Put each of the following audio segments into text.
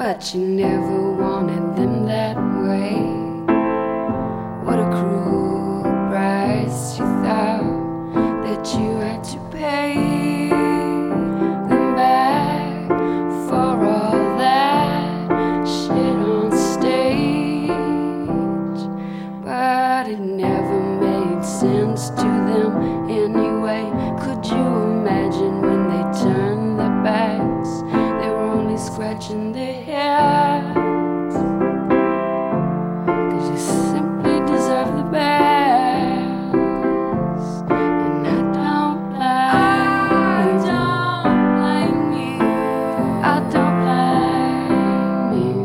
but you never wanted them that way. What a cruel price you thought that you had to pay them back for all that shit on stage. But it never made sense to them anyway. Could you imagine when they turned their backs, they were only scratching their heads? 'Cause you simply deserve the best, and I don't blame you. I don't blame you.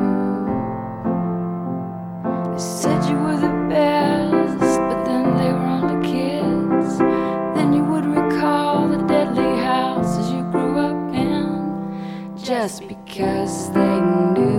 They said you were the best, but then they were only kids. Then you would recall the deadly houses you grew up in, just because they knew